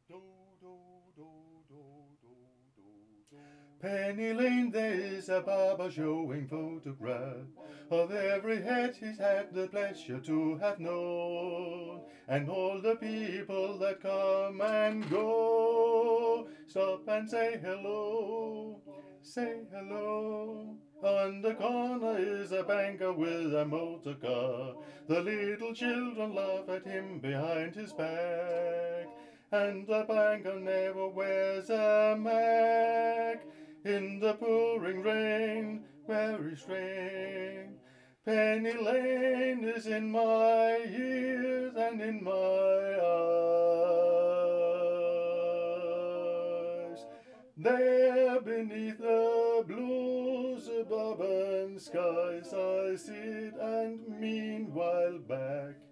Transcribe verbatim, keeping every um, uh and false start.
Penny Lane, there is a barber showing photograph of every head he's had the pleasure to have known, and all the people that come and go. Stop and say hello, say hello. On the corner is a banker with a motor car. The little children laugh at him behind his back, and the banker never wears a mac. In the pouring rain, very strange. Penny Lane is in my ears and in my eyes. There beneath the blue suburban skies I sit and meanwhile back